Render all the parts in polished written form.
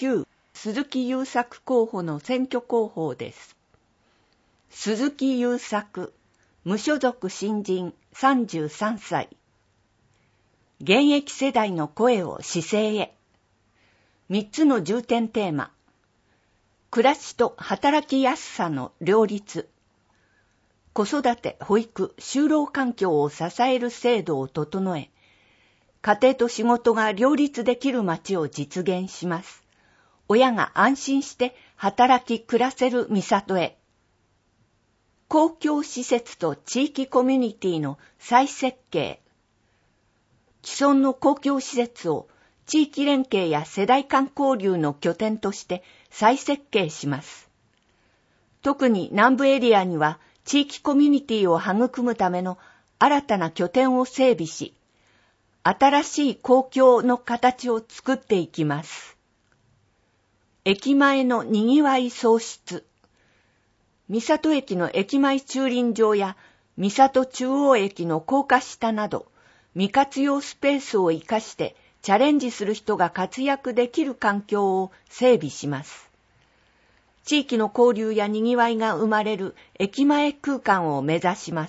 旧鈴木優作候補の選挙広報です。鈴木優作、無所属新人33歳。現役世代の声を市政へ。3つの重点テーマ。暮らしと働きやすさの両立。子育て、保育、就労環境を支える制度を整え、家庭と仕事が両立できる街を実現します。親が安心して働き暮らせる三郷へ。公共施設と地域コミュニティの再設計。既存の公共施設を地域連携や世代間交流の拠点として再設計します。特に南部エリアには地域コミュニティを育むための新たな拠点を整備し、新しい公共の形を作っていきます。駅前のにぎわい創出。三郷駅の駅前駐輪場や三郷中央駅の高架下など、未活用スペースを生かしてチャレンジする人が活躍できる環境を整備します。地域の交流やにぎわいが生まれる駅前空間を目指します。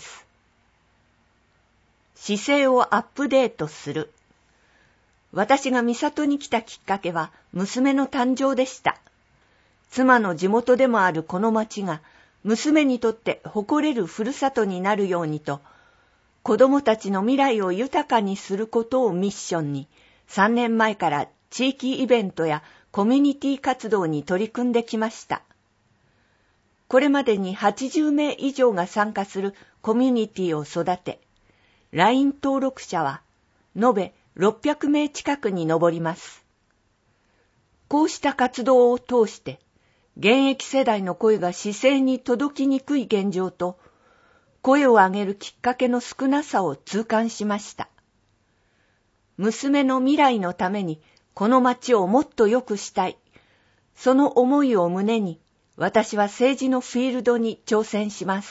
市政をアップデートする。私が三郷に来たきっかけは娘の誕生でした。妻の地元でもあるこの町が娘にとって誇れるふるさとになるようにと、子供たちの未来を豊かにすることをミッションに、3年前から地域イベントやコミュニティ活動に取り組んできました。これまでに80名以上が参加するコミュニティを育て、LINE 登録者は延べ600名近くに上ります。こうした活動を通して、現役世代の声が市政に届きにくい現状と、声を上げるきっかけの少なさを痛感しました。娘の未来のためにこの町をもっと良くしたい。その思いを胸に、私は政治のフィールドに挑戦します。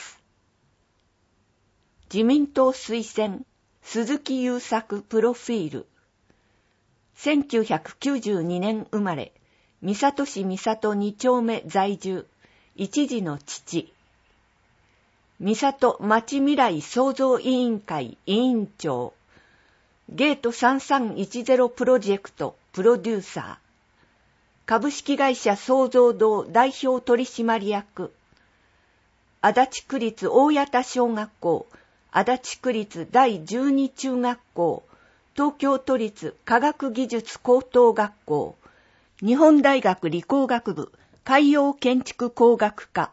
自民党推薦、鈴木優作プロフィール。1992年生まれ、三郷市三郷2丁目在住、一児の父。三郷町未来創造委員会委員長。ゲート3310プロジェクトプロデューサー。株式会社創造堂代表取締役。足立区立大谷田小学校、足立区立第12中学校、東京都立科学技術高等学校、日本大学理工学部海洋建築工学科。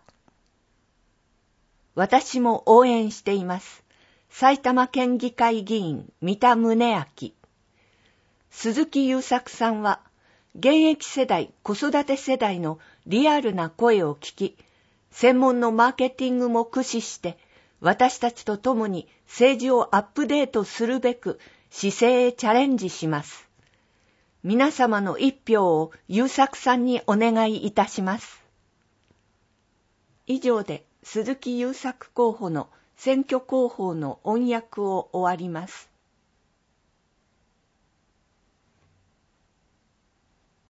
私も応援しています。埼玉県議会議員三田宗明。鈴木優作さんは、現役世代、子育て世代のリアルな声を聞き、専門のマーケティングも駆使して、私たちと共に政治をアップデートするべく市政へチャレンジします。皆様の一票を優作さんにお願いいたします。以上で鈴木優作候補の選挙広報の音訳を終わります。